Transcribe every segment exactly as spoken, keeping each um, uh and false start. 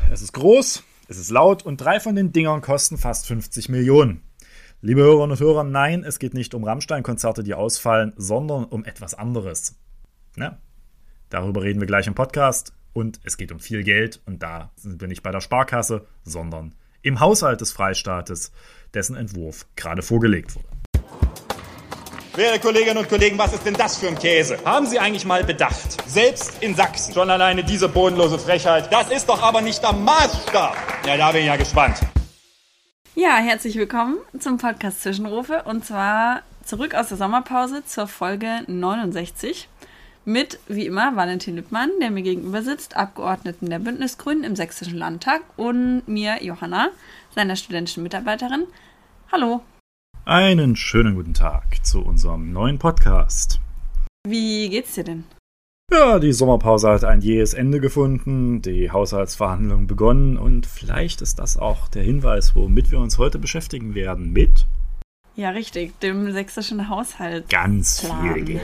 Es ist groß, es ist laut und drei von den Dingern kosten fast fünfzig Millionen. Liebe Hörerinnen und Hörer, nein, es geht nicht um Rammstein-Konzerte, die ausfallen, sondern um etwas anderes. Ja, darüber reden wir gleich im Podcast und es geht um viel Geld und da sind wir nicht bei der Sparkasse, sondern im Haushalt des Freistaates, dessen Entwurf gerade vorgelegt wurde. Werte Kolleginnen und Kollegen, was ist denn das für ein Käse? Haben Sie eigentlich mal bedacht? Selbst in Sachsen. Schon alleine diese bodenlose Frechheit. Das ist doch aber nicht der Maßstab. Ja, da bin ich ja gespannt. Ja, herzlich willkommen zum Podcast Zwischenrufe und zwar zurück aus der Sommerpause zur Folge neunundsechzig mit, wie immer, Valentin Lüttmann, der mir gegenüber sitzt, Abgeordneten der Bündnisgrünen im Sächsischen Landtag und mir, Johanna, seiner studentischen Mitarbeiterin. Hallo. Einen schönen guten Tag zu unserem neuen Podcast. Wie geht's dir denn? Ja, die Sommerpause hat ein jähes Ende gefunden, die Haushaltsverhandlungen begonnen und vielleicht ist das auch der Hinweis, womit wir uns heute beschäftigen werden, mit... Ja, richtig, dem sächsischen Haushalt. Ganz viel Geld.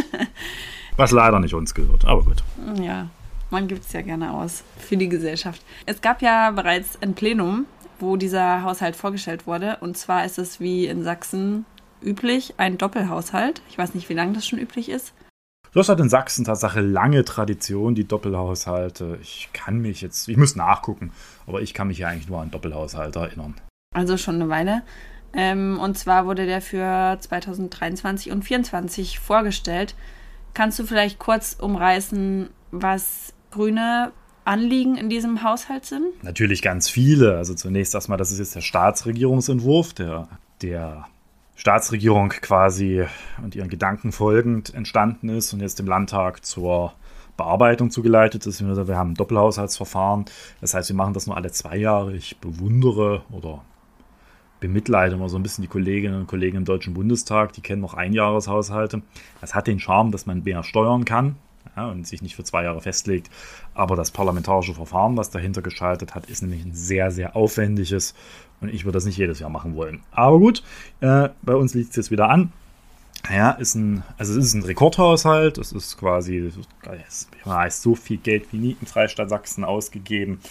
Was leider nicht uns gehört, aber gut. Ja, man gibt es ja gerne aus für die Gesellschaft. Es gab ja bereits ein Plenum, wo dieser Haushalt vorgestellt wurde. Und zwar ist es wie in Sachsen üblich, ein Doppelhaushalt. Ich weiß nicht, wie lange das schon üblich ist. Das hat in Sachsen Tatsache lange Tradition, die Doppelhaushalte. Ich kann mich jetzt, ich muss nachgucken, aber ich kann mich ja eigentlich nur an Doppelhaushalte erinnern. Also schon eine Weile. Ähm, und zwar wurde der für zweitausenddreiundzwanzig und zweitausendvierundzwanzig vorgestellt. Kannst du vielleicht kurz umreißen, was Grüne Anliegen in diesem Haushalt sind? Natürlich ganz viele. Also zunächst erstmal, das ist jetzt der Staatsregierungsentwurf, der der Staatsregierung quasi und ihren Gedanken folgend entstanden ist und jetzt dem Landtag zur Bearbeitung zugeleitet ist. Wir haben ein Doppelhaushaltsverfahren. Das heißt, wir machen das nur alle zwei Jahre. Ich bewundere oder bemitleide immer so ein bisschen die Kolleginnen und Kollegen im Deutschen Bundestag. Die kennen noch Einjahreshaushalte. Das hat den Charme, dass man mehr steuern kann. Ja, und sich nicht für zwei Jahre festlegt. Aber das parlamentarische Verfahren, was dahinter geschaltet hat, ist nämlich ein sehr, sehr aufwendiges und ich würde das nicht jedes Jahr machen wollen. Aber gut, äh, bei uns liegt es jetzt wieder an. Ja, ist ein, also es ist ein Rekordhaushalt, es ist quasi, es heißt so viel Geld wie nie im Freistaat Sachsen ausgegeben.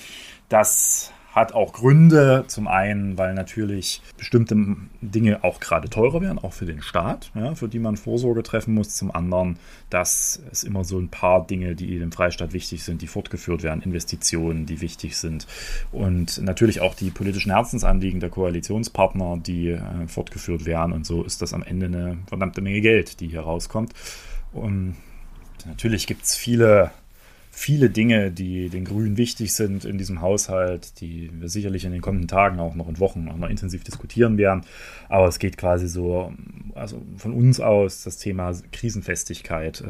Das hat auch Gründe, zum einen, weil natürlich bestimmte Dinge auch gerade teurer werden, auch für den Staat, ja, für die man Vorsorge treffen muss. Zum anderen, dass es immer so ein paar Dinge, die dem Freistaat wichtig sind, die fortgeführt werden, Investitionen, die wichtig sind und natürlich auch die politischen Herzensanliegen der Koalitionspartner, die äh, fortgeführt werden und so ist das am Ende eine verdammte Menge Geld, die hier rauskommt. Und natürlich gibt es viele Viele Dinge, die den Grünen wichtig sind in diesem Haushalt, die wir sicherlich in den kommenden Tagen auch noch in Wochen auch noch intensiv diskutieren werden. Aber es geht quasi so, also von uns aus das Thema Krisenfestigkeit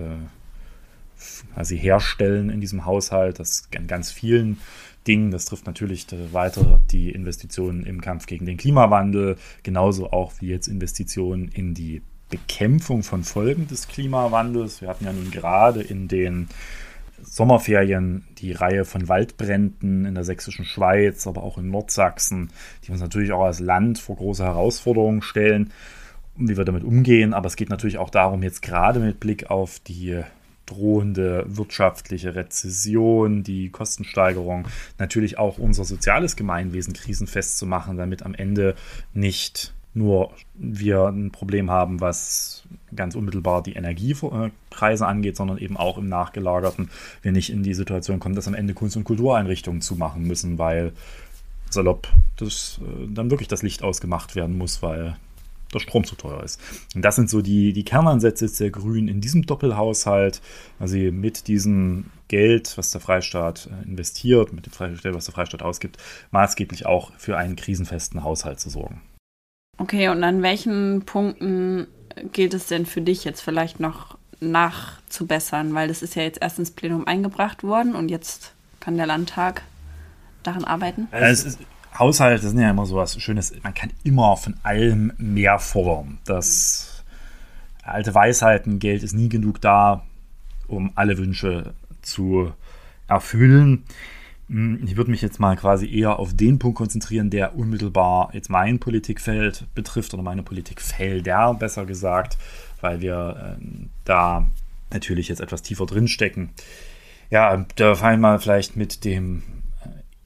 äh, quasi herstellen in diesem Haushalt. Das an ganz vielen Dingen. Das trifft natürlich weiter die Investitionen im Kampf gegen den Klimawandel, genauso auch wie jetzt Investitionen in die Bekämpfung von Folgen des Klimawandels. Wir hatten ja nun gerade in den Sommerferien die Reihe von Waldbränden in der sächsischen Schweiz, aber auch in Nordsachsen, die uns natürlich auch als Land vor große Herausforderungen stellen, wie wir damit umgehen. Aber es geht natürlich auch darum, jetzt gerade mit Blick auf die drohende wirtschaftliche Rezession, die Kostensteigerung, natürlich auch unser soziales Gemeinwesen krisenfest zu machen, damit am Ende nicht nur wir ein Problem haben, was ganz unmittelbar die Energiepreise angeht, sondern eben auch im Nachgelagerten wir nicht in die Situation kommen, dass am Ende Kunst- und Kultureinrichtungen zumachen müssen, weil salopp das, dann wirklich das Licht ausgemacht werden muss, weil der Strom zu teuer ist. Und das sind so die, die Kernansätze der Grünen in diesem Doppelhaushalt, also mit diesem Geld, was der Freistaat investiert, mit dem Geld, was der Freistaat ausgibt, maßgeblich auch für einen krisenfesten Haushalt zu sorgen. Okay, und an welchen Punkten gilt es denn für dich jetzt vielleicht noch nachzubessern? Weil das ist ja jetzt erst ins Plenum eingebracht worden und jetzt kann der Landtag daran arbeiten. Also es ist, Haushalte sind ja immer so was Schönes. Man kann immer von allem mehr fordern. Das alte Weisheiten, Geld ist nie genug da, um alle Wünsche zu erfüllen. Ich würde mich jetzt mal quasi eher auf den Punkt konzentrieren, der unmittelbar jetzt mein Politikfeld betrifft oder meine Politikfelder, besser gesagt, weil wir äh, da natürlich jetzt etwas tiefer drin stecken. Ja, da fallen wir vielleicht mit dem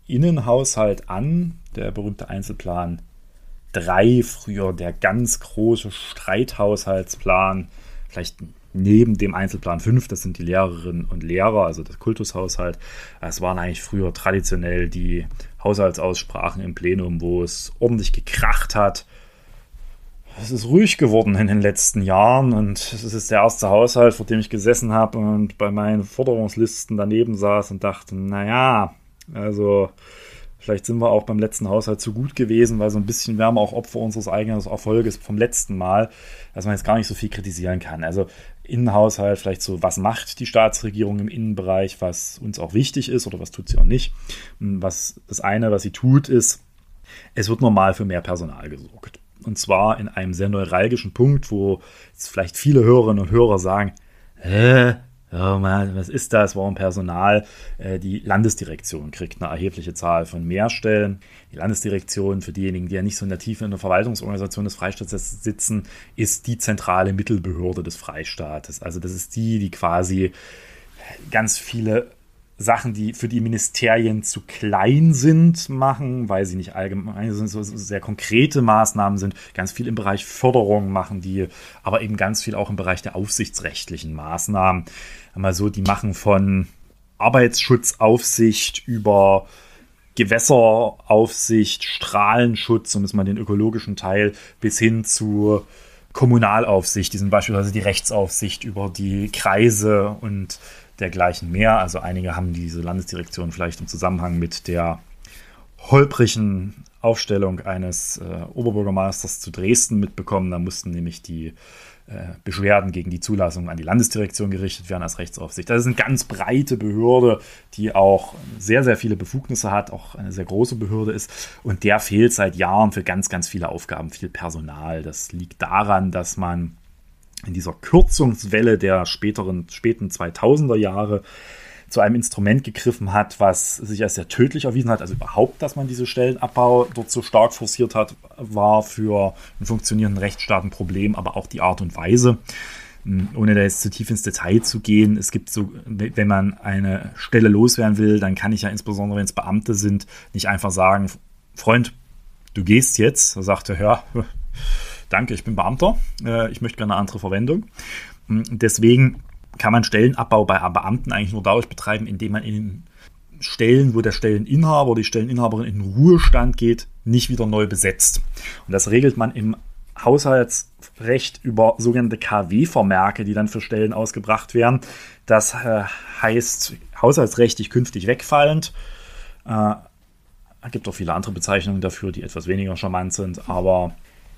Innenhaushalt an, der berühmte Einzelplan drei, früher der ganz große Streithaushaltsplan, vielleicht neben dem Einzelplan fünf, das sind die Lehrerinnen und Lehrer, also das Kultushaushalt. Es waren eigentlich früher traditionell die Haushaltsaussprachen im Plenum, wo es ordentlich gekracht hat. Es ist ruhig geworden in den letzten Jahren und es ist der erste Haushalt, vor dem ich gesessen habe und bei meinen Forderungslisten daneben saß und dachte, naja, also vielleicht sind wir auch beim letzten Haushalt zu gut gewesen, weil so ein bisschen wären wir auch Opfer unseres eigenen Erfolges vom letzten Mal, dass man jetzt gar nicht so viel kritisieren kann. Also Innenhaushalt, vielleicht so, was macht die Staatsregierung im Innenbereich, was uns auch wichtig ist oder was tut sie auch nicht. Was, das eine, was sie tut, ist, es wird normal für mehr Personal gesorgt. Und zwar in einem sehr neuralgischen Punkt, wo jetzt vielleicht viele Hörerinnen und Hörer sagen, hä, oh Mann, was ist das, warum Personal? Äh, die Landesdirektion kriegt eine erhebliche Zahl von Mehrstellen. Die Landesdirektion, für diejenigen, die ja nicht so in der Tiefe in der Verwaltungsorganisation des Freistaates sitzen, ist die zentrale Mittelbehörde des Freistaates. Also das ist die, die quasi ganz viele Sachen, die für die Ministerien zu klein sind, machen, weil sie nicht allgemein sind, so sehr konkrete Maßnahmen sind, ganz viel im Bereich Förderung machen die, aber eben ganz viel auch im Bereich der aufsichtsrechtlichen Maßnahmen. Einmal so, die machen von Arbeitsschutzaufsicht über Gewässeraufsicht, Strahlenschutz, um jetzt mal den ökologischen Teil, bis hin zu Kommunalaufsicht. Die sind beispielsweise die Rechtsaufsicht über die Kreise und dergleichen mehr. Also einige haben diese Landesdirektion vielleicht im Zusammenhang mit der holprigen Aufstellung eines äh, Oberbürgermeisters zu Dresden mitbekommen. Da mussten nämlich die äh, Beschwerden gegen die Zulassung an die Landesdirektion gerichtet werden als Rechtsaufsicht. Das ist eine ganz breite Behörde, die auch sehr, sehr viele Befugnisse hat, auch eine sehr große Behörde ist. Und der fehlt seit Jahren für ganz, ganz viele Aufgaben, viel Personal. Das liegt daran, dass man in dieser Kürzungswelle der späteren, späten zweitausender Jahre zu einem Instrument gegriffen hat, was sich als sehr tödlich erwiesen hat. Also überhaupt, dass man diese Stellenabbau dort so stark forciert hat, war für einen funktionierenden Rechtsstaat ein Problem, aber auch die Art und Weise. Ohne da jetzt zu tief ins Detail zu gehen, es gibt so, wenn man eine Stelle loswerden will, dann kann ich ja insbesondere, wenn es Beamte sind, nicht einfach sagen, Freund, du gehst jetzt. Da sagt er, ja, danke, ich bin Beamter, ich möchte gerne eine andere Verwendung. Deswegen kann man Stellenabbau bei Beamten eigentlich nur dadurch betreiben, indem man in Stellen, wo der Stelleninhaber oder die Stelleninhaberin in den Ruhestand geht, nicht wieder neu besetzt. Und das regelt man im Haushaltsrecht über sogenannte K W-Vermerke, die dann für Stellen ausgebracht werden. Das äh, heißt haushaltsrechtlich künftig wegfallend. Äh, es gibt auch viele andere Bezeichnungen dafür, die etwas weniger charmant sind, aber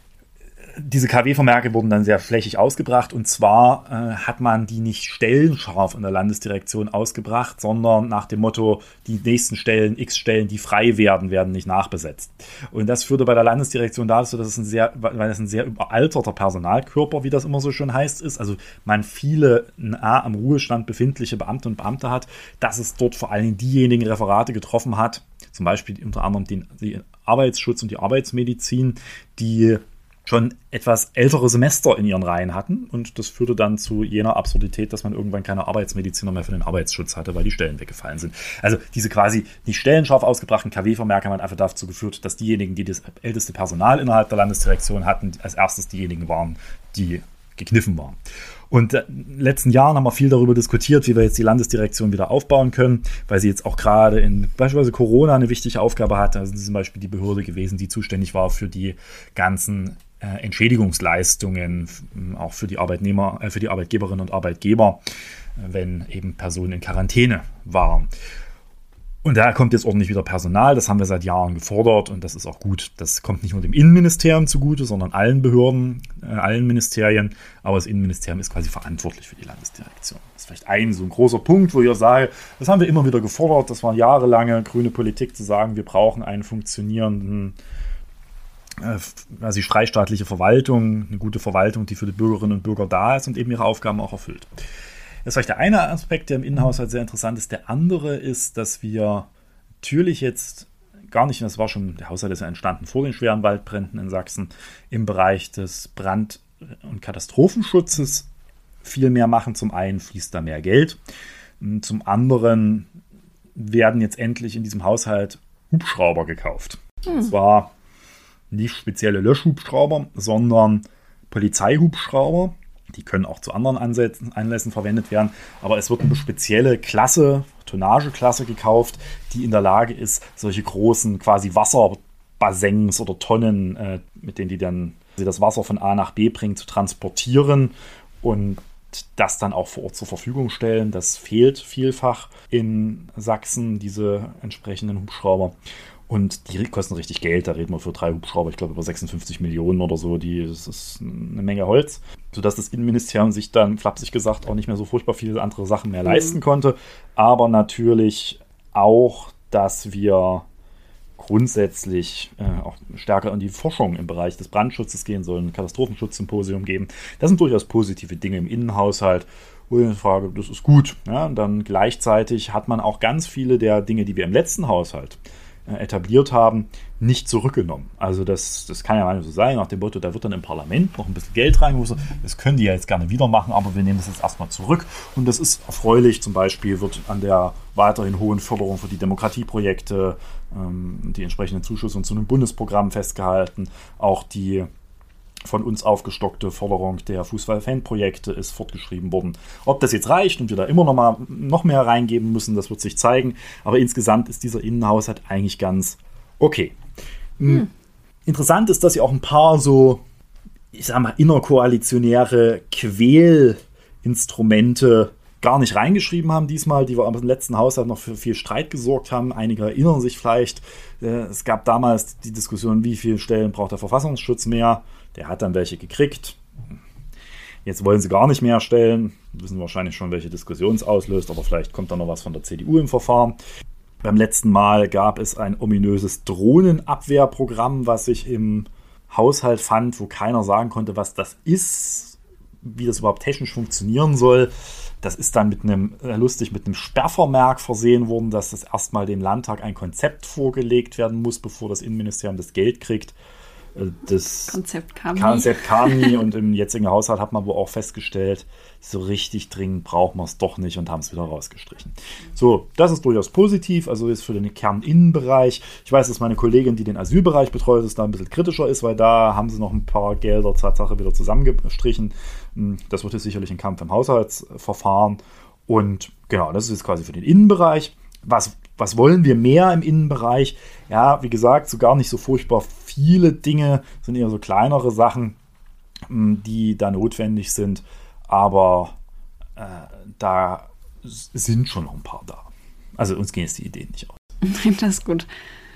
diese K W-Vermerke wurden dann sehr flächig ausgebracht, und zwar äh, hat man die nicht stellenscharf in der Landesdirektion ausgebracht, sondern nach dem Motto, die nächsten Stellen, x Stellen, die frei werden, werden nicht nachbesetzt. Und das führte bei der Landesdirektion dazu, dass es ein sehr, weil es ein sehr überalterter Personalkörper, wie das immer so schön heißt, ist, also man viele nah am Ruhestand befindliche Beamte und Beamte hat, dass es dort vor allem diejenigen Referate getroffen hat, zum Beispiel unter anderem den, den Arbeitsschutz und die Arbeitsmedizin, die schon etwas ältere Semester in ihren Reihen hatten, und das führte dann zu jener Absurdität, dass man irgendwann keine Arbeitsmediziner mehr für den Arbeitsschutz hatte, weil die Stellen weggefallen sind. Also diese quasi nicht stellenscharf ausgebrachten K W-Vermerke haben einfach dazu geführt, dass diejenigen, die das älteste Personal innerhalb der Landesdirektion hatten, als erstes diejenigen waren, die gekniffen waren. Und in den letzten Jahren haben wir viel darüber diskutiert, wie wir jetzt die Landesdirektion wieder aufbauen können, weil sie jetzt auch gerade in beispielsweise Corona eine wichtige Aufgabe hatte. Also zum Beispiel die Behörde gewesen, die zuständig war für die ganzen äh, Entschädigungsleistungen, auch für die Arbeitnehmer, äh, für die Arbeitgeberinnen und Arbeitgeber, äh, wenn eben Personen in Quarantäne waren. Und da kommt jetzt ordentlich wieder Personal, das haben wir seit Jahren gefordert, und das ist auch gut. Das kommt nicht nur dem Innenministerium zugute, sondern allen Behörden, äh, allen Ministerien, aber das Innenministerium ist quasi verantwortlich für die Landesdirektion. Das ist vielleicht ein so ein großer Punkt, wo ich sage, das haben wir immer wieder gefordert, das war jahrelange grüne Politik, zu sagen, wir brauchen einen funktionierenden, äh, quasi freistaatliche Verwaltung, eine gute Verwaltung, die für die Bürgerinnen und Bürger da ist und eben ihre Aufgaben auch erfüllt. Das ist vielleicht der eine Aspekt, der im Innenhaushalt sehr interessant ist. Der andere ist, dass wir natürlich jetzt gar nicht, das war schon, der Haushalt ist ja entstanden vor den schweren Waldbränden in Sachsen, im Bereich des Brand- und Katastrophenschutzes viel mehr machen. Zum einen fließt da mehr Geld, zum anderen werden jetzt endlich in diesem Haushalt Hubschrauber gekauft. Hm. Und zwar nicht spezielle Löschhubschrauber, sondern Polizeihubschrauber. Die können auch zu anderen Ansätzen, Anlässen verwendet werden. Aber es wird eine spezielle Klasse, Tonnageklasse gekauft, die in der Lage ist, solche großen quasi Wasserbassins oder Tonnen, äh, mit denen die dann das Wasser von A nach B bringen, zu transportieren und das dann auch vor Ort zur Verfügung stellen. Das fehlt vielfach in Sachsen, diese entsprechenden Hubschrauber. Und die kosten richtig Geld. Da reden wir für drei Hubschrauber, ich glaube, über sechsundfünfzig Millionen oder so. Die, das ist eine Menge Holz. Sodass das Innenministerium sich dann, flapsig gesagt, auch nicht mehr so furchtbar viele andere Sachen mehr mhm. leisten konnte. Aber natürlich auch, dass wir grundsätzlich äh, auch stärker in die Forschung im Bereich des Brandschutzes gehen sollen, ein Katastrophenschutzsymposium geben. Das sind durchaus positive Dinge im Innenhaushalt. Und ich frage, das ist gut. Ja, und dann gleichzeitig hat man auch ganz viele der Dinge, die wir im letzten Haushalt etabliert haben, nicht zurückgenommen. Also das, das kann ja mal so sein, nach dem Motto, da wird dann im Parlament noch ein bisschen Geld reingeholt. Das können die ja jetzt gerne wieder machen, aber wir nehmen das jetzt erstmal zurück. Und das ist erfreulich. Zum Beispiel wird an der weiterhin hohen Förderung für die Demokratieprojekte ähm, die entsprechenden Zuschüsse zu einem Bundesprogramm festgehalten. Auch die von uns aufgestockte Förderung der Fußball-Fan-Projekte ist fortgeschrieben worden. Ob das jetzt reicht und wir da immer noch mal noch mehr reingeben müssen, das wird sich zeigen. Aber insgesamt ist dieser Innenhaushalt eigentlich ganz okay. Hm. Interessant ist, dass sie auch ein paar so, ich sag mal, innerkoalitionäre Quälinstrumente gar nicht reingeschrieben haben diesmal, die wir im letzten Haushalt noch für viel Streit gesorgt haben. Einige erinnern sich vielleicht, es gab damals die Diskussion, wie viele Stellen braucht der Verfassungsschutz mehr. Der hat dann welche gekriegt. Jetzt wollen sie gar nicht mehr stellen. Wir wissen wahrscheinlich schon, welche Diskussion es auslöst, aber vielleicht kommt da noch was von der C D U im Verfahren. Beim letzten Mal gab es ein ominöses Drohnenabwehrprogramm, was ich im Haushalt fand, wo keiner sagen konnte, was das ist, wie das überhaupt technisch funktionieren soll. Das ist dann mit einem, äh, lustig, mit einem Sperrvermerk versehen worden, dass das erstmal dem Landtag ein Konzept vorgelegt werden muss, bevor das Innenministerium das Geld kriegt. Das Konzept kam, Konzept kam nie und im jetzigen Haushalt hat man wohl auch festgestellt, so richtig dringend brauchen wir es doch nicht und haben es wieder rausgestrichen. So, das ist durchaus positiv, also ist für den Kerninnenbereich. Ich weiß, dass meine Kollegin, die den Asylbereich betreut, ist, da ein bisschen kritischer ist, weil da haben sie noch ein paar Gelder Tatsache wieder zusammengestrichen. Das wird jetzt sicherlich ein Kampf im Haushaltsverfahren und genau, das ist jetzt quasi für den Innenbereich. Was Was wollen wir mehr im Innenbereich? Ja, wie gesagt, so gar nicht so furchtbar viele Dinge, sind eher so kleinere Sachen, die da notwendig sind. Aber äh, da sind schon noch ein paar da. Also uns gehen jetzt die Ideen nicht aus. Das ist gut.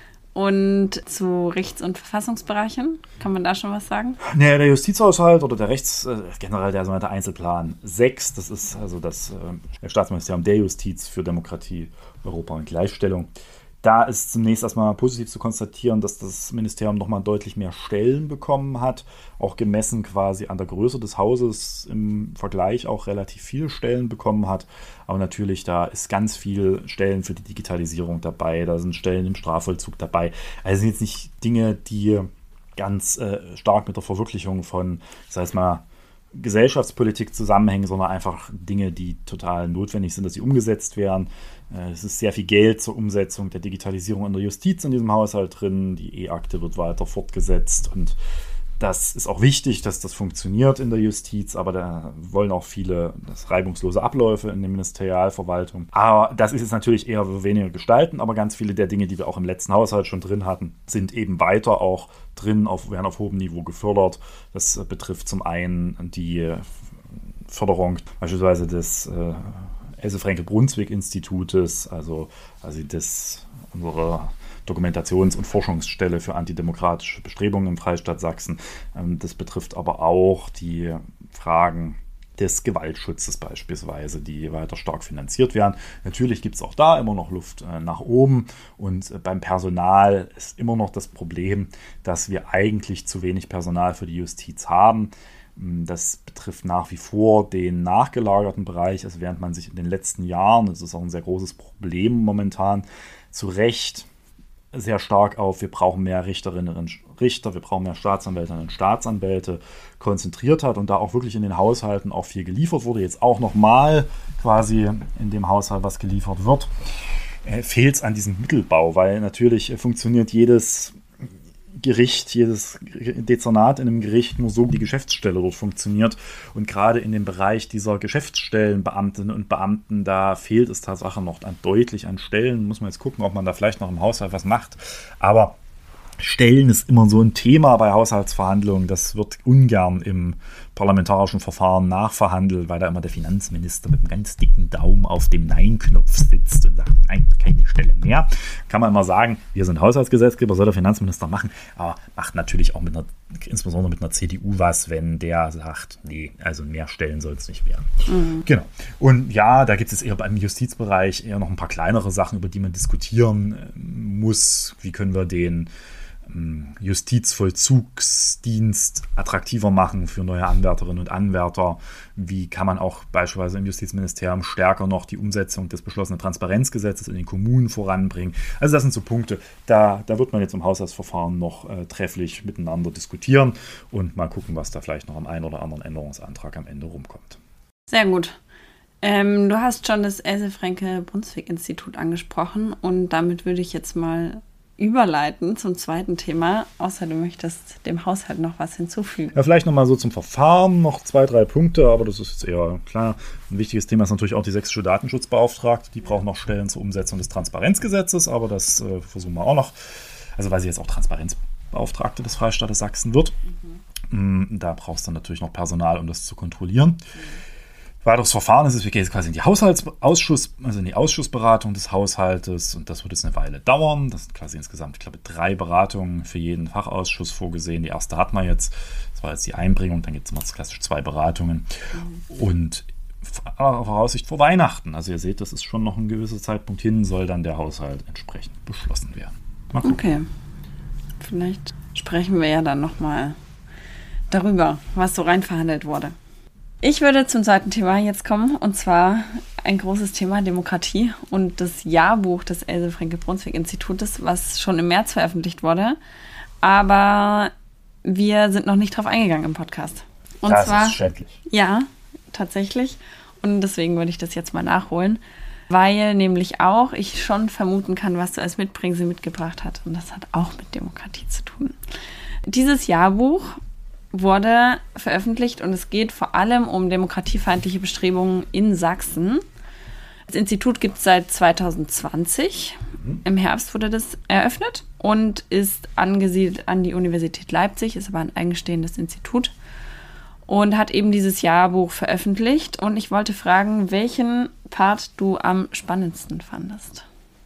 Und zu Rechts- und Verfassungsbereichen, kann man da schon was sagen? Nee, der Justizhaushalt oder der Rechts, äh, generell der sogenannte Einzelplan sechs, das ist also das äh, Staatsministerium der Justiz für Demokratie, Europa und Gleichstellung. Da ist zunächst erstmal positiv zu konstatieren, dass das Ministerium nochmal deutlich mehr Stellen bekommen hat, auch gemessen quasi an der Größe des Hauses im Vergleich auch relativ viele Stellen bekommen hat. Aber natürlich, da ist ganz viel Stellen für die Digitalisierung dabei, da sind Stellen im Strafvollzug dabei. Also sind jetzt nicht Dinge, die ganz äh, stark mit der Verwirklichung von, ich sag jetzt mal, Gesellschaftspolitik zusammenhängen, sondern einfach Dinge, die total notwendig sind, dass sie umgesetzt werden. Es ist sehr viel Geld zur Umsetzung der Digitalisierung in der Justiz in diesem Haushalt drin. Die E-Akte wird weiter fortgesetzt und das ist auch wichtig, dass das funktioniert in der Justiz, aber da wollen auch viele das reibungslose Abläufe in der Ministerialverwaltung. Aber das ist jetzt natürlich eher weniger gestalten, aber ganz viele der Dinge, die wir auch im letzten Haushalt schon drin hatten, sind eben weiter auch drin, auf, werden auf hohem Niveau gefördert. Das betrifft zum einen die Förderung beispielsweise des äh, Else-Frenkel-Brunswick-Institutes, also, also das unsere Dokumentations- und Forschungsstelle für antidemokratische Bestrebungen im Freistaat Sachsen. Das betrifft aber auch die Fragen des Gewaltschutzes beispielsweise, die weiter stark finanziert werden. Natürlich gibt es auch da immer noch Luft nach oben und beim Personal ist immer noch das Problem, dass wir eigentlich zu wenig Personal für die Justiz haben. Das betrifft nach wie vor den nachgelagerten Bereich, also während man sich in den letzten Jahren, das ist auch ein sehr großes Problem momentan, zu Recht sehr stark auf, wir brauchen mehr Richterinnen und Richter, wir brauchen mehr Staatsanwältinnen und Staatsanwälte konzentriert hat und da auch wirklich in den Haushalten auch viel geliefert wurde. Jetzt auch nochmal quasi in dem Haushalt, was geliefert wird. äh, fehlt es an diesem Mittelbau, weil natürlich äh, funktioniert jedes Gericht, jedes Dezernat in einem Gericht nur so, wie die Geschäftsstelle dort funktioniert. Und gerade in dem Bereich dieser Geschäftsstellenbeamtinnen und Beamten, da fehlt es tatsächlich noch an, deutlich an Stellen. Muss man jetzt gucken, ob man da vielleicht noch im Haushalt was macht. Aber Stellen ist immer so ein Thema bei Haushaltsverhandlungen. Das wird ungern im parlamentarischen Verfahren nachverhandelt, weil da immer der Finanzminister mit einem ganz dicken Daumen auf dem Nein-Knopf sitzt und sagt, nein, keine Stelle mehr. Kann man immer sagen, wir sind Haushaltsgesetzgeber, soll der Finanzminister machen, aber macht natürlich auch mit einer, insbesondere mit einer C D U was, wenn der sagt, nee, also mehr Stellen soll es nicht werden. Mhm. Genau. Und ja, da gibt es eher beim Justizbereich eher noch ein paar kleinere Sachen, über die man diskutieren muss. Wie können wir den Justizvollzugsdienst attraktiver machen für neue Anwärterinnen und Anwärter? Wie kann man auch beispielsweise im Justizministerium stärker noch die Umsetzung des beschlossenen Transparenzgesetzes in den Kommunen voranbringen? Also das sind so Punkte, da, da wird man jetzt im Haushaltsverfahren noch äh, trefflich miteinander diskutieren und mal gucken, was da vielleicht noch am einen oder anderen Änderungsantrag am Ende rumkommt. Sehr gut. Ähm, du hast schon das Else-Franke-Brunswick-Institut angesprochen und damit würde ich jetzt mal überleiten zum zweiten Thema, außer du möchtest dem Haushalt noch was hinzufügen. Ja, vielleicht nochmal so zum Verfahren noch zwei, drei Punkte, aber das ist jetzt eher klar. Ein wichtiges Thema ist natürlich auch die sächsische Datenschutzbeauftragte. Die braucht noch Stellen zur Umsetzung des Transparenzgesetzes, aber das äh, versuchen wir auch noch. Also weil sie jetzt auch Transparenzbeauftragte des Freistaates Sachsen wird. Mhm. Da brauchst du natürlich noch Personal, um das zu kontrollieren. Mhm. Weiteres Verfahren ist, wir gehen jetzt quasi in die Haushaltsausschuss, also in die Ausschussberatung des Haushaltes und das wird jetzt eine Weile dauern. Das sind quasi insgesamt, ich glaube, drei Beratungen für jeden Fachausschuss vorgesehen. Die erste hat man jetzt, das war jetzt die Einbringung, dann gibt es immer das klassisch zwei Beratungen mhm. und aller Voraussicht vor Weihnachten. Also ihr seht, das ist schon noch ein gewisser Zeitpunkt hin, soll dann der Haushalt entsprechend beschlossen werden. Mal gucken. Okay, vielleicht sprechen wir ja dann nochmal darüber, was so rein verhandelt wurde. Ich würde zum zweiten Thema jetzt kommen, und zwar ein großes Thema Demokratie und das Jahrbuch des Else-Franke-Brunswick-Institutes, was schon im März veröffentlicht wurde. Aber wir sind noch nicht drauf eingegangen im Podcast. Und das zwar, ist schädlich. Ja, tatsächlich. Und deswegen würde ich das jetzt mal nachholen, weil nämlich auch ich schon vermuten kann, was du als Mitbringsel mitgebracht hast. Und das hat auch mit Demokratie zu tun. Dieses Jahrbuch wurde veröffentlicht und es geht vor allem um demokratiefeindliche Bestrebungen in Sachsen. Das Institut gibt es seit zwanzig zwanzig. Mhm. Im Herbst wurde das eröffnet und ist angesiedelt an die Universität Leipzig, ist aber ein eigenstehendes Institut und hat eben dieses Jahrbuch veröffentlicht. Und ich wollte fragen, welchen Part du am spannendsten fandest.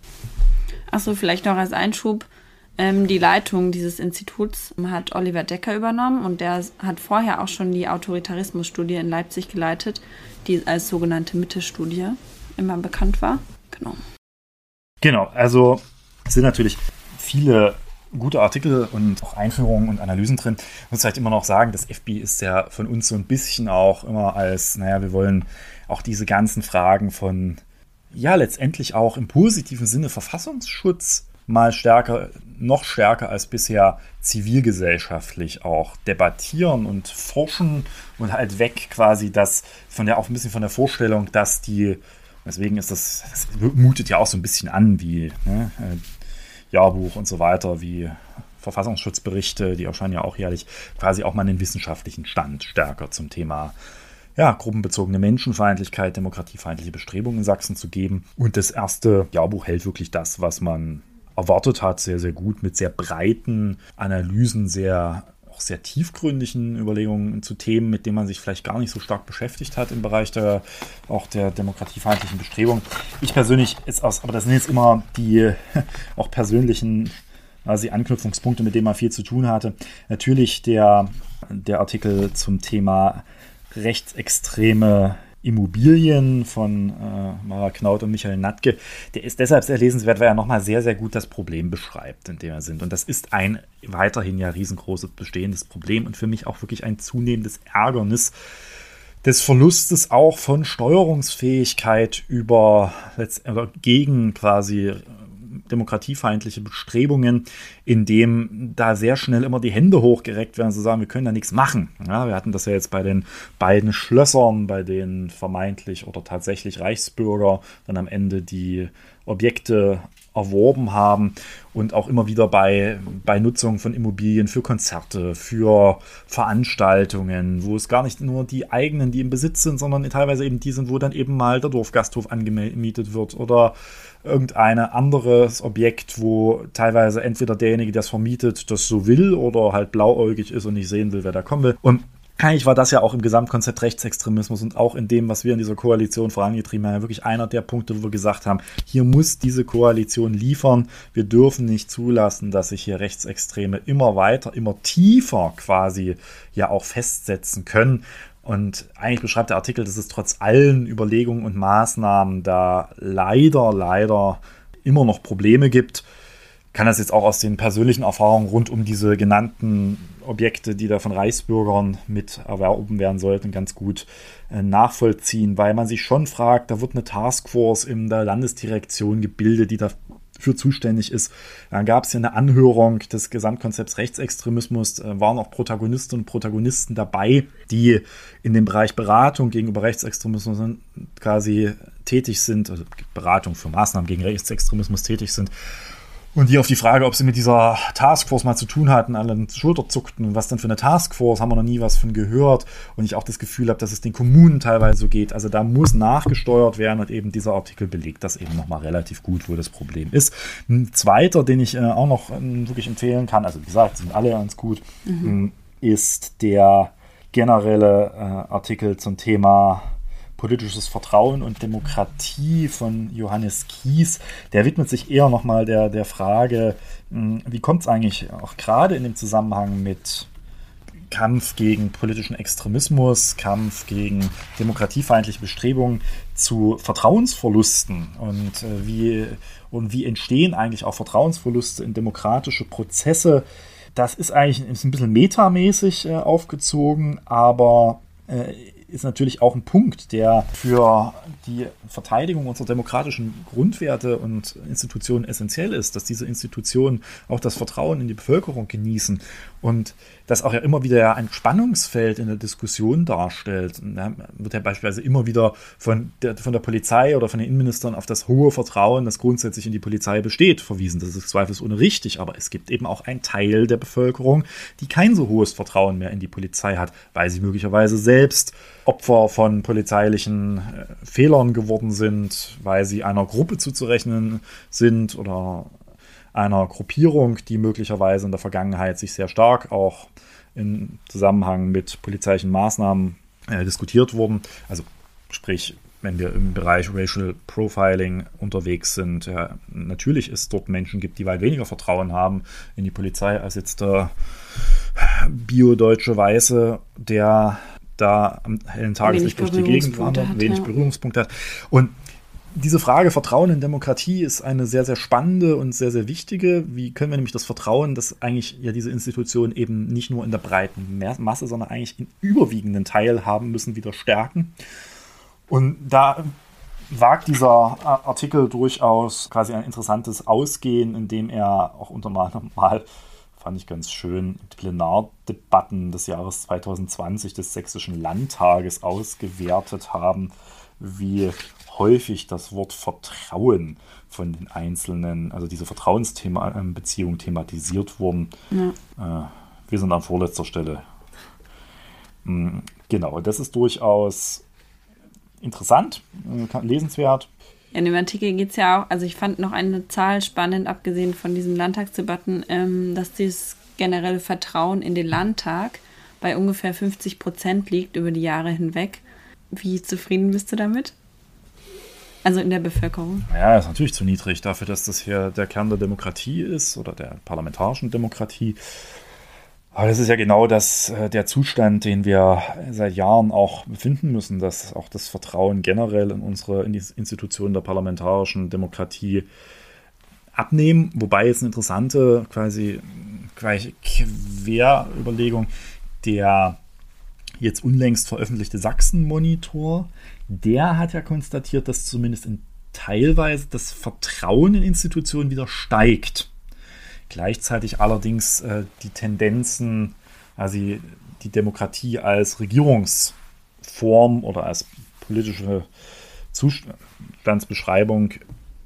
Achso, vielleicht noch als Einschub. Ähm, die Leitung dieses Instituts hat Oliver Decker übernommen und der hat vorher auch schon die Autoritarismus-Studie in Leipzig geleitet, die als sogenannte Mitte-Studie immer bekannt war. Genau. Genau, also es sind natürlich viele gute Artikel und auch Einführungen und Analysen drin. Ich muss vielleicht immer noch sagen, das F B ist ja von uns so ein bisschen auch immer als, naja, wir wollen auch diese ganzen Fragen von, ja, letztendlich auch im positiven Sinne Verfassungsschutz mal stärker, noch stärker als bisher zivilgesellschaftlich auch debattieren und forschen und halt weg quasi das von der, auch ein bisschen von der Vorstellung, dass die, deswegen ist das, das mutet ja auch so ein bisschen an wie ne, Jahrbuch und so weiter, wie Verfassungsschutzberichte, die erscheinen ja auch jährlich, quasi auch mal einen wissenschaftlichen Stand stärker zum Thema ja, gruppenbezogene Menschenfeindlichkeit, demokratiefeindliche Bestrebungen in Sachsen zu geben. Und das erste Jahrbuch hält wirklich das, was man erwartet hat, sehr, sehr gut, mit sehr breiten Analysen, sehr auch sehr tiefgründigen Überlegungen zu Themen, mit denen man sich vielleicht gar nicht so stark beschäftigt hat im Bereich der auch der demokratiefeindlichen Bestrebungen. Ich persönlich ist aus, aber das sind jetzt immer die auch persönlichen quasi Anknüpfungspunkte, mit denen man viel zu tun hatte. Natürlich der, der Artikel zum Thema rechtsextreme Immobilien von äh, Mara Knaut und Michael Natke, der ist deshalb sehr lesenswert, weil er nochmal sehr, sehr gut das Problem beschreibt, in dem wir sind. Und das ist ein weiterhin ja riesengroßes bestehendes Problem und für mich auch wirklich ein zunehmendes Ärgernis des Verlustes auch von Steuerungsfähigkeit über, oder gegen quasi demokratiefeindliche Bestrebungen, in dem da sehr schnell immer die Hände hochgereckt werden, zu sagen, wir können da nichts machen. Ja, wir hatten das ja jetzt bei den beiden Schlössern, bei denen vermeintlich oder tatsächlich Reichsbürger dann am Ende die Objekte erworben haben und auch immer wieder bei, bei Nutzung von Immobilien für Konzerte, für Veranstaltungen, wo es gar nicht nur die eigenen, die im Besitz sind, sondern teilweise eben die sind, wo dann eben mal der Dorfgasthof angemietet wird oder irgendein anderes Objekt, wo teilweise entweder derjenige, der es vermietet, das so will oder halt blauäugig ist und nicht sehen will, wer da kommen will. Und eigentlich war das ja auch im Gesamtkonzept Rechtsextremismus und auch in dem, was wir in dieser Koalition vorangetrieben haben, wirklich einer der Punkte, wo wir gesagt haben, hier muss diese Koalition liefern. Wir dürfen nicht zulassen, dass sich hier Rechtsextreme immer weiter, immer tiefer quasi ja auch festsetzen können. Und eigentlich beschreibt der Artikel, dass es trotz allen Überlegungen und Maßnahmen da leider, leider immer noch Probleme gibt. Kann das jetzt auch aus den persönlichen Erfahrungen rund um diese genannten Objekte, die da von Reichsbürgern mit erworben werden sollten, ganz gut äh, nachvollziehen, weil man sich schon fragt, da wird eine Taskforce in der Landesdirektion gebildet, die dafür zuständig ist. Dann gab es ja eine Anhörung des Gesamtkonzepts Rechtsextremismus, äh, waren auch Protagonistinnen und Protagonisten dabei, die in dem Bereich Beratung gegenüber Rechtsextremismus quasi tätig sind, also Beratung für Maßnahmen gegen Rechtsextremismus tätig sind. Und die auf die Frage, ob sie mit dieser Taskforce mal zu tun hatten, alle den Schulter zuckten. Und was denn für eine Taskforce, haben wir noch nie was von gehört. Und ich auch das Gefühl habe, dass es den Kommunen teilweise so geht. Also da muss nachgesteuert werden und eben dieser Artikel belegt das eben nochmal relativ gut, wo das Problem ist. Ein zweiter, den ich äh, auch noch äh, wirklich empfehlen kann, also wie gesagt, sind alle ganz gut, mhm. ist der generelle äh, Artikel zum Thema politisches Vertrauen und Demokratie von Johannes Kies. Der widmet sich eher nochmal der, der Frage, wie kommt es eigentlich auch gerade in dem Zusammenhang mit Kampf gegen politischen Extremismus, Kampf gegen demokratiefeindliche Bestrebungen zu Vertrauensverlusten und äh, wie, und wie entstehen eigentlich auch Vertrauensverluste in demokratische Prozesse. Das ist eigentlich ist ein bisschen metamäßig äh, aufgezogen, aber äh, ist natürlich auch ein Punkt, der für die Verteidigung unserer demokratischen Grundwerte und Institutionen essentiell ist, dass diese Institutionen auch das Vertrauen in die Bevölkerung genießen und das auch ja immer wieder ein Spannungsfeld in der Diskussion darstellt. Und da wird ja beispielsweise immer wieder von der, von der Polizei oder von den Innenministern auf das hohe Vertrauen, das grundsätzlich in die Polizei besteht, verwiesen. Das ist zweifelsohne richtig, aber es gibt eben auch einen Teil der Bevölkerung, die kein so hohes Vertrauen mehr in die Polizei hat, weil sie möglicherweise selbst Opfer von polizeilichen äh, Fehlern geworden sind, weil sie einer Gruppe zuzurechnen sind oder einer Gruppierung, die möglicherweise in der Vergangenheit sich sehr stark auch im Zusammenhang mit polizeilichen Maßnahmen äh, diskutiert wurden. Also sprich, wenn wir im Bereich Racial Profiling unterwegs sind, ja, natürlich es dort Menschen gibt, die weit weniger Vertrauen haben in die Polizei als jetzt der bio-deutsche Weiße, der da am hellen Tageslicht durch die Gegend wandert, wenig ja. Berührungspunkte hat. Und diese Frage Vertrauen in Demokratie ist eine sehr, sehr spannende und sehr, sehr wichtige. Wie können wir nämlich das Vertrauen, dass eigentlich ja diese Institutionen eben nicht nur in der breiten Masse, sondern eigentlich in überwiegenden Teil haben müssen, wieder stärken? Und da wagt dieser Artikel durchaus quasi ein interessantes Ausgehen, indem er auch unter anderem mal, fand ich ganz schön, Plenardebatten des Jahres zwanzig zwanzig des Sächsischen Landtages ausgewertet haben, wie häufig das Wort Vertrauen von den Einzelnen, also diese Vertrauensbeziehungen thematisiert wurden. Ja. Wir sind an vorletzter Stelle. Genau, das ist durchaus interessant, lesenswert. Ja, in dem Artikel geht es ja auch, also ich fand noch eine Zahl spannend, abgesehen von diesen Landtagsdebatten, ähm, dass dieses generelle Vertrauen in den Landtag bei ungefähr fünfzig Prozent liegt über die Jahre hinweg. Wie zufrieden bist du damit? Also in der Bevölkerung? Ja, das ist natürlich zu niedrig dafür, dass das hier der Kern der Demokratie ist oder der parlamentarischen Demokratie. Aber das ist ja genau das, der Zustand, den wir seit Jahren auch befinden müssen, dass auch das Vertrauen generell in unsere in die Institutionen der parlamentarischen Demokratie abnehmen. Wobei jetzt eine interessante quasi quasi Querüberlegung, der jetzt unlängst veröffentlichte Sachsen-Monitor, der hat ja konstatiert, dass zumindest in teilweise das Vertrauen in Institutionen wieder steigt. Gleichzeitig allerdings äh, die Tendenzen, also die, die Demokratie als Regierungsform oder als politische Zustandsbeschreibung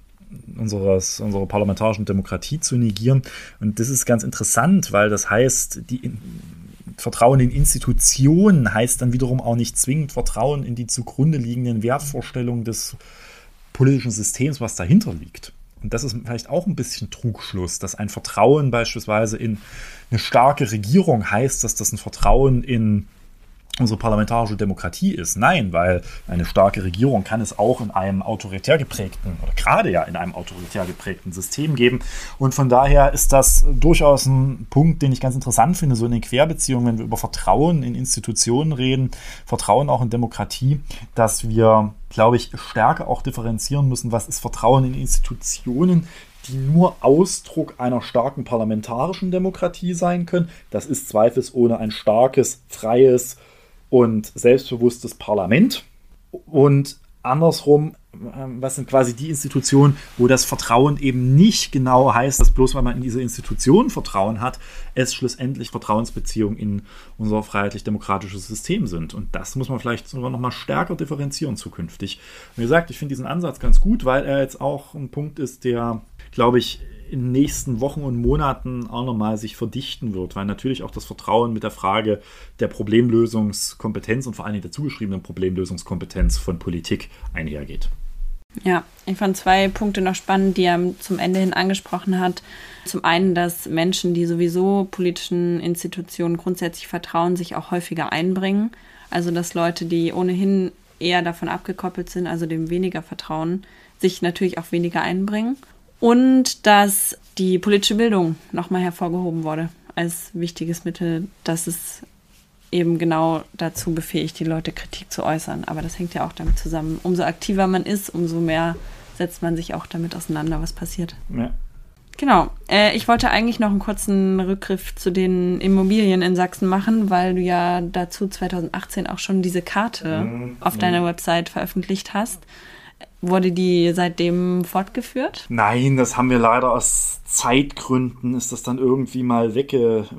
unseres, unserer parlamentarischen Demokratie zu negieren. Und das ist ganz interessant, weil das heißt, die in, Vertrauen in Institutionen heißt dann wiederum auch nicht zwingend Vertrauen in die zugrunde liegenden Wertvorstellungen des politischen Systems, was dahinter liegt. Und das ist vielleicht auch ein bisschen Trugschluss, dass ein Vertrauen beispielsweise in eine starke Regierung heißt, dass das ein Vertrauen in unsere parlamentarische Demokratie ist. Nein, weil eine starke Regierung kann es auch in einem autoritär geprägten oder gerade ja in einem autoritär geprägten System geben. Und von daher ist das durchaus ein Punkt, den ich ganz interessant finde, so in den Querbeziehungen, wenn wir über Vertrauen in Institutionen reden, Vertrauen auch in Demokratie, dass wir, glaube ich, stärker auch differenzieren müssen, was ist Vertrauen in Institutionen, die nur Ausdruck einer starken parlamentarischen Demokratie sein können. Das ist zweifelsohne ein starkes, freies und selbstbewusstes Parlament. Und andersrum, was sind quasi die Institutionen, wo das Vertrauen eben nicht genau heißt, dass bloß weil man in diese Institutionen Vertrauen hat, es schlussendlich Vertrauensbeziehungen in unser freiheitlich-demokratisches System sind. Und das muss man vielleicht sogar noch mal stärker differenzieren zukünftig. Wie gesagt, ich finde diesen Ansatz ganz gut, weil er jetzt auch ein Punkt ist, der, glaube ich, in den nächsten Wochen und Monaten auch nochmal sich verdichten wird, weil natürlich auch das Vertrauen mit der Frage der Problemlösungskompetenz und vor allem der zugeschriebenen Problemlösungskompetenz von Politik einhergeht. Ja, ich fand zwei Punkte noch spannend, die er zum Ende hin angesprochen hat. Zum einen, dass Menschen, die sowieso politischen Institutionen grundsätzlich vertrauen, sich auch häufiger einbringen. Also dass Leute, die ohnehin eher davon abgekoppelt sind, also dem weniger vertrauen, sich natürlich auch weniger einbringen. Und dass die politische Bildung nochmal hervorgehoben wurde als wichtiges Mittel, dass es eben genau dazu befähigt, die Leute Kritik zu äußern. Aber das hängt ja auch damit zusammen. Umso aktiver man ist, umso mehr setzt man sich auch damit auseinander, was passiert. Ja. Genau. Äh, ich wollte eigentlich noch einen kurzen Rückgriff zu den Immobilien in Sachsen machen, weil du ja dazu zwanzig achtzehn auch schon diese Karte mhm. auf deiner Website veröffentlicht hast. Wurde die seitdem fortgeführt? Nein, das haben wir leider aus Zeitgründen, ist das dann irgendwie mal weg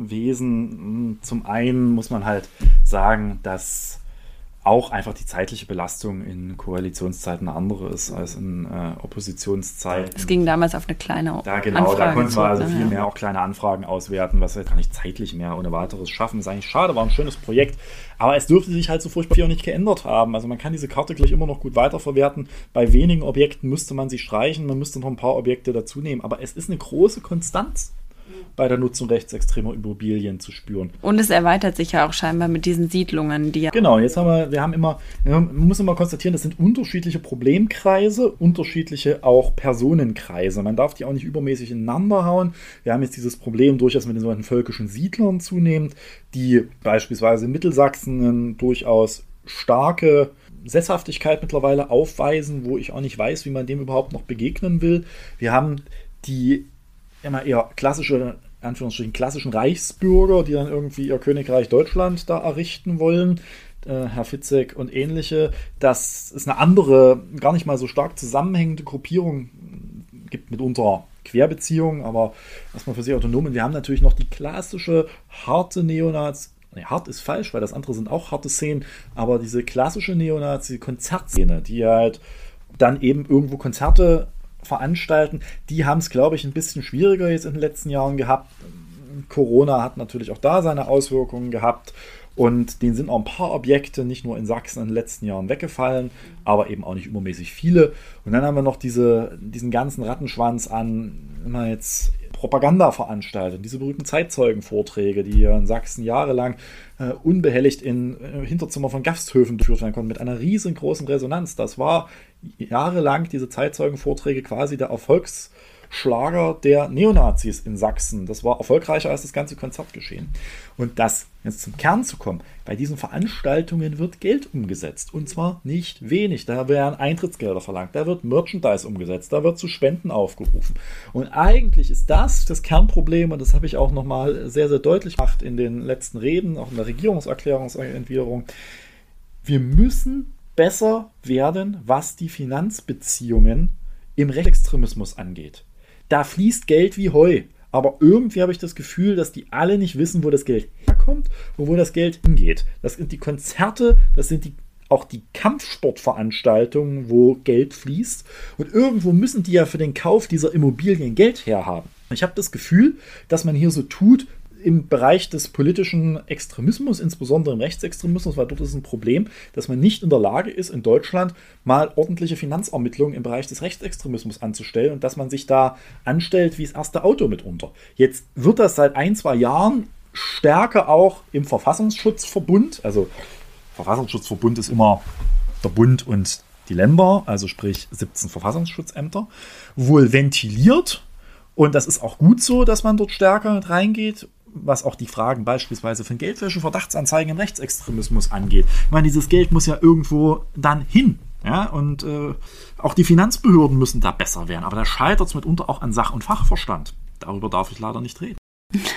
gewesen. Zum einen muss man halt sagen, dass auch einfach die zeitliche Belastung in Koalitionszeiten eine andere ist als in äh, Oppositionszeiten. Es ging damals auf eine kleine da, genau, Anfrage. Da konnten wir also viel mehr auch kleine Anfragen auswerten, was wir gar nicht zeitlich mehr ohne weiteres schaffen. Das ist eigentlich schade, war ein schönes Projekt. Aber es dürfte sich halt so furchtbar viel auch nicht geändert haben. Also man kann diese Karte gleich immer noch gut weiterverwerten. Bei wenigen Objekten müsste man sie streichen, man müsste noch ein paar Objekte dazu nehmen. Aber es ist eine große Konstanz bei der Nutzung rechtsextremer Immobilien zu spüren. Und es erweitert sich ja auch scheinbar mit diesen Siedlungen, die ja... Genau, jetzt haben wir, wir haben immer, man muss immer konstatieren, das sind unterschiedliche Problemkreise, unterschiedliche auch Personenkreise. Man darf die auch nicht übermäßig ineinander hauen. Wir haben jetzt dieses Problem durchaus mit den sogenannten völkischen Siedlern zunehmend, die beispielsweise in Mittelsachsen eine durchaus starke Sesshaftigkeit mittlerweile aufweisen, wo ich auch nicht weiß, wie man dem überhaupt noch begegnen will. Wir haben die immer eher klassische, Anführungsstrichen, klassischen Reichsbürger, die dann irgendwie ihr Königreich Deutschland da errichten wollen, äh, Herr Fitzek und ähnliche. Das ist eine andere, gar nicht mal so stark zusammenhängende Gruppierung, gibt mitunter Querbeziehungen, aber erstmal für sich autonom. Und wir haben natürlich noch die klassische harte Neonazi, nee, hart ist falsch, weil das andere sind auch harte Szenen, aber diese klassische Neonazi-Konzertszene, die halt dann eben irgendwo Konzerte veranstalten, die haben es, glaube ich, ein bisschen schwieriger jetzt in den letzten Jahren gehabt. Corona hat natürlich auch da seine Auswirkungen gehabt und denen sind auch ein paar Objekte nicht nur in Sachsen in den letzten Jahren weggefallen, aber eben auch nicht übermäßig viele. Und dann haben wir noch diese, diesen ganzen Rattenschwanz an, immer jetzt Propaganda veranstaltet, diese berühmten Zeitzeugenvorträge, die in Sachsen jahrelang äh, unbehelligt in äh, Hinterzimmer von Gasthöfen durchgeführt werden konnten, mit einer riesengroßen Resonanz. Das war jahrelang, diese Zeitzeugenvorträge, quasi der Erfolgsschlager der Neonazis in Sachsen. Das war erfolgreicher als das ganze Konzertgeschehen. Und das, jetzt zum Kern zu kommen, bei diesen Veranstaltungen wird Geld umgesetzt. Und zwar nicht wenig. Da werden Eintrittsgelder verlangt, da wird Merchandise umgesetzt, da wird zu Spenden aufgerufen. Und eigentlich ist das das Kernproblem, und das habe ich auch nochmal sehr, sehr deutlich gemacht in den letzten Reden, auch in der Regierungserklärungsentwicklung. Wir müssen besser werden, was die Finanzbeziehungen im Rechtsextremismus angeht. Da fließt Geld wie Heu. Aber irgendwie habe ich das Gefühl, dass die alle nicht wissen, wo das Geld herkommt und wo das Geld hingeht. Das sind die Konzerte, das sind die, auch die Kampfsportveranstaltungen, wo Geld fließt. Und irgendwo müssen die ja für den Kauf dieser Immobilien Geld herhaben. Ich habe das Gefühl, dass man hier so tut, im Bereich des politischen Extremismus, insbesondere im Rechtsextremismus, weil dort ist ein Problem, dass man nicht in der Lage ist, in Deutschland mal ordentliche Finanzermittlungen im Bereich des Rechtsextremismus anzustellen und dass man sich da anstellt wie das erste Auto mitunter. Jetzt wird das seit ein, zwei Jahren stärker auch im Verfassungsschutzverbund, also Verfassungsschutzverbund ist immer der Bund und die Länder, also sprich siebzehn Verfassungsschutzämter, wohl ventiliert. Und das ist auch gut so, dass man dort stärker mit reingeht, was auch die Fragen beispielsweise von Geldwäsche, Verdachtsanzeigen im Rechtsextremismus angeht. Ich meine, dieses Geld muss ja irgendwo dann hin. Ja? Und äh, auch die Finanzbehörden müssen da besser werden. Aber da scheitert es mitunter auch an Sach- und Fachverstand. Darüber darf ich leider nicht reden.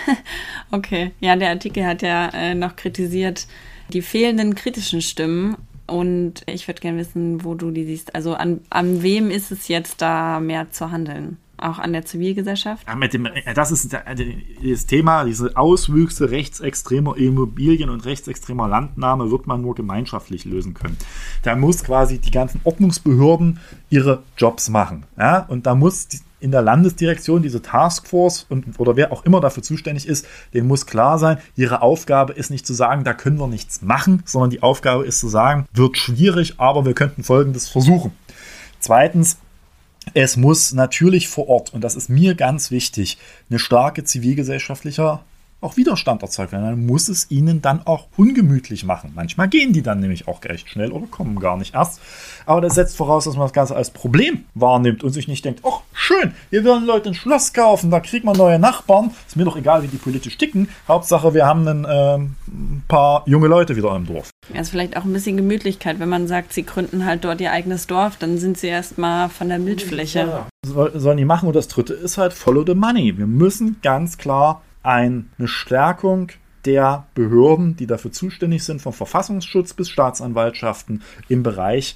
Okay, ja, der Artikel hat ja äh, noch kritisiert die fehlenden kritischen Stimmen. Und ich würde gerne wissen, wo du die siehst. Also an, an wem ist es jetzt da mehr zu handeln? Auch an der Zivilgesellschaft? Ja, mit dem, das ist das Thema, diese Auswüchse rechtsextremer Immobilien und rechtsextremer Landnahme wird man nur gemeinschaftlich lösen können. Da muss quasi die ganzen Ordnungsbehörden ihre Jobs machen. Ja? Und da muss in der Landesdirektion diese Taskforce und, oder wer auch immer dafür zuständig ist, denen muss klar sein, ihre Aufgabe ist nicht zu sagen, da können wir nichts machen, sondern die Aufgabe ist zu sagen, wird schwierig, aber wir könnten Folgendes versuchen. Zweitens, es muss natürlich vor Ort, und das ist mir ganz wichtig, eine starke zivilgesellschaftlicher auch Widerstand erzeugt werden. Dann muss es ihnen dann auch ungemütlich machen. Manchmal gehen die dann nämlich auch recht schnell oder kommen gar nicht erst. Aber das setzt voraus, dass man das Ganze als Problem wahrnimmt und sich nicht denkt, ach schön, wir wollen Leute ein Schloss kaufen, da kriegt man neue Nachbarn. Ist mir doch egal, wie die politisch ticken. Hauptsache, wir haben ein äh, paar junge Leute wieder im Dorf. Ja, ist vielleicht auch ein bisschen Gemütlichkeit, wenn man sagt, sie gründen halt dort ihr eigenes Dorf, dann sind sie erstmal von der Bildfläche. Ja, sollen die machen. Und das Dritte ist halt follow the money. Wir müssen ganz klar eine Stärkung der Behörden, die dafür zuständig sind, vom Verfassungsschutz bis Staatsanwaltschaften im Bereich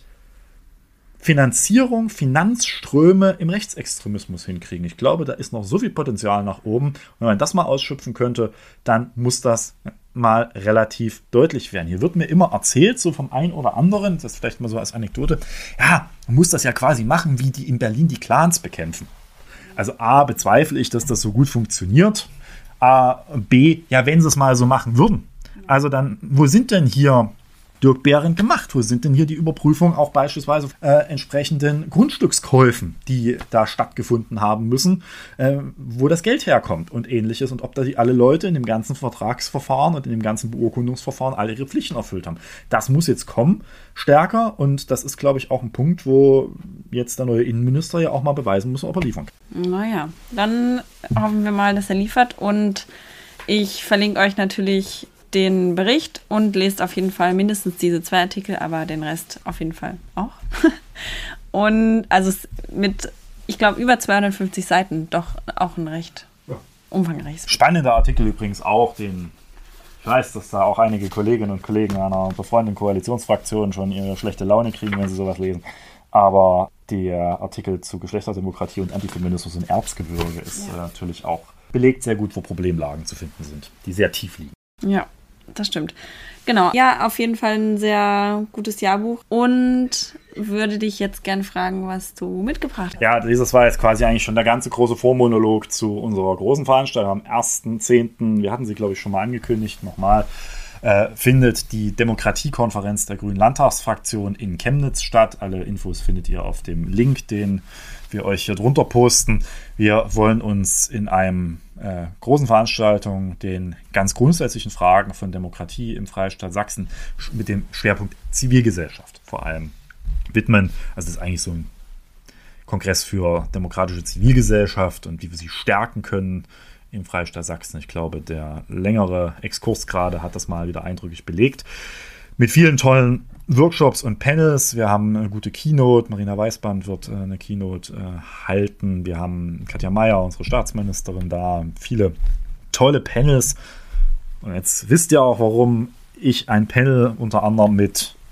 Finanzierung, Finanzströme im Rechtsextremismus hinkriegen. Ich glaube, da ist noch so viel Potenzial nach oben. Und wenn man das mal ausschöpfen könnte, dann muss das mal relativ deutlich werden. Hier wird mir immer erzählt, so vom einen oder anderen, das vielleicht mal so als Anekdote, ja, man muss das ja quasi machen, wie die in Berlin die Clans bekämpfen. Also A, bezweifle ich, dass das so gut funktioniert. A, B, ja, wenn sie es mal so machen würden. Also dann, wo sind denn hier Dirk Behrendt gemacht? Wo sind denn hier die Überprüfungen auch beispielsweise äh, entsprechenden Grundstückskäufen, die da stattgefunden haben müssen, äh, wo das Geld herkommt und ähnliches und ob da die alle Leute in dem ganzen Vertragsverfahren und in dem ganzen Beurkundungsverfahren alle ihre Pflichten erfüllt haben. Das muss jetzt kommen, stärker, und das ist, glaube ich, auch ein Punkt, wo jetzt der neue Innenminister ja auch mal beweisen muss, ob er liefern kann. Naja, dann hoffen wir mal, dass er liefert, und ich verlinke euch natürlich den Bericht und lest auf jeden Fall mindestens diese zwei Artikel, aber den Rest auf jeden Fall auch. Und also mit, ich glaube, über zweihundertfünfzig Seiten, doch auch ein recht ja. umfangreiches. Spannender Artikel übrigens auch, den ich weiß, dass da auch einige Kolleginnen und Kollegen einer befreundeten Koalitionsfraktion schon ihre schlechte Laune kriegen, wenn sie sowas lesen. Aber der Artikel zu Geschlechterdemokratie und Antifeminismus im Erzgebirge ist ja. äh, natürlich auch belegt sehr gut, wo Problemlagen zu finden sind, die sehr tief liegen. Ja, das stimmt. Genau. Ja, auf jeden Fall ein sehr gutes Jahrbuch, und würde dich jetzt gern fragen, was du mitgebracht hast. Ja, dieses war jetzt quasi eigentlich schon der ganze große Vormonolog zu unserer großen Veranstaltung am ersten zehnten Wir hatten sie, glaube ich, schon mal angekündigt. Nochmal äh, findet die Demokratiekonferenz der Grünen Landtagsfraktion in Chemnitz statt. Alle Infos findet ihr auf dem Link, den wir euch hier drunter posten. Wir wollen uns in einem äh, großen Veranstaltung den ganz grundsätzlichen Fragen von Demokratie im Freistaat Sachsen mit dem Schwerpunkt Zivilgesellschaft vor allem widmen. Also das ist eigentlich so ein Kongress für demokratische Zivilgesellschaft und wie wir sie stärken können im Freistaat Sachsen. Ich glaube, der längere Exkurs gerade hat das mal wieder eindrücklich belegt. Mit vielen tollen Workshops und Panels. Wir haben eine gute Keynote. Marina Weißband wird äh, eine Keynote äh, halten. Wir haben Katja Mayer, unsere Staatsministerin, da. Viele tolle Panels. Und jetzt wisst ihr auch, warum ich ein Panel unter anderem mit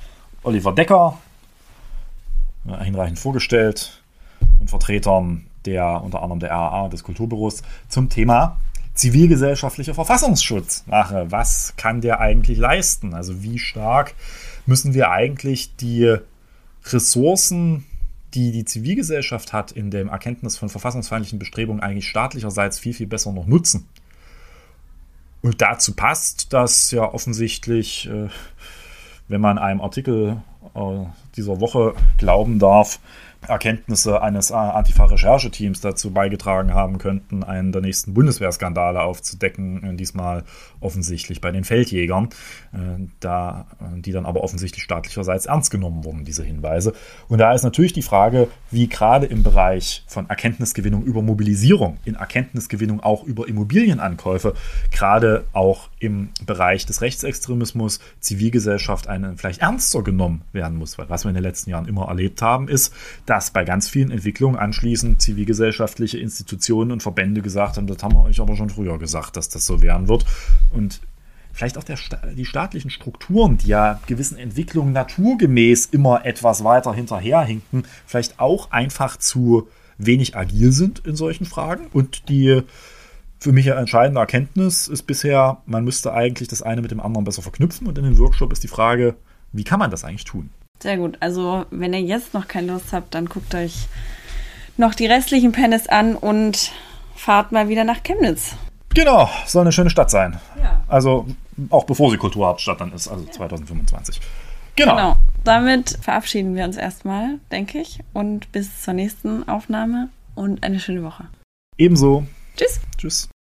Oliver Decker, hinreichend vorgestellt, und Vertretern der unter anderem der R A A, des Kulturbüros, zum Thema zivilgesellschaftlicher Verfassungsschutz mache. Was kann der eigentlich leisten? Also wie stark müssen wir eigentlich die Ressourcen, die die Zivilgesellschaft hat, in der Erkenntnis von verfassungsfeindlichen Bestrebungen eigentlich staatlicherseits viel, viel besser noch nutzen? Und dazu passt, dass ja offensichtlich, äh, wenn man einem Artikel äh, dieser Woche glauben darf, Erkenntnisse eines Antifa-Rechercheteams dazu beigetragen haben könnten, einen der nächsten Bundeswehrskandale aufzudecken, diesmal offensichtlich bei den Feldjägern, da, die dann aber offensichtlich staatlicherseits ernst genommen wurden, diese Hinweise. Und da ist natürlich die Frage, wie gerade im Bereich von Erkenntnisgewinnung über Mobilisierung, in Erkenntnisgewinnung auch über Immobilienankäufe, gerade auch im Bereich des Rechtsextremismus Zivilgesellschaft eine vielleicht ernster genommen werden muss. Weil was wir in den letzten Jahren immer erlebt haben, ist, dass bei ganz vielen Entwicklungen anschließend zivilgesellschaftliche Institutionen und Verbände gesagt haben, das haben wir euch aber schon früher gesagt, dass das so werden wird. Und vielleicht auch der, die staatlichen Strukturen, die ja gewissen Entwicklungen naturgemäß immer etwas weiter hinterherhinken, vielleicht auch einfach zu wenig agil sind in solchen Fragen. Und die für mich eine entscheidende Erkenntnis ist bisher, man müsste eigentlich das eine mit dem anderen besser verknüpfen. Und in dem Workshop ist die Frage, wie kann man das eigentlich tun? Sehr gut. Also wenn ihr jetzt noch keine Lust habt, dann guckt euch noch die restlichen Panels an und fahrt mal wieder nach Chemnitz. Genau, soll eine schöne Stadt sein. Ja. Also auch bevor sie Kulturhauptstadt dann ist, also ja. zwanzig fünfundzwanzig. Genau. Genau. Damit verabschieden wir uns erstmal, denke ich. Und bis zur nächsten Aufnahme und eine schöne Woche. Ebenso. Tschüss. Tschüss.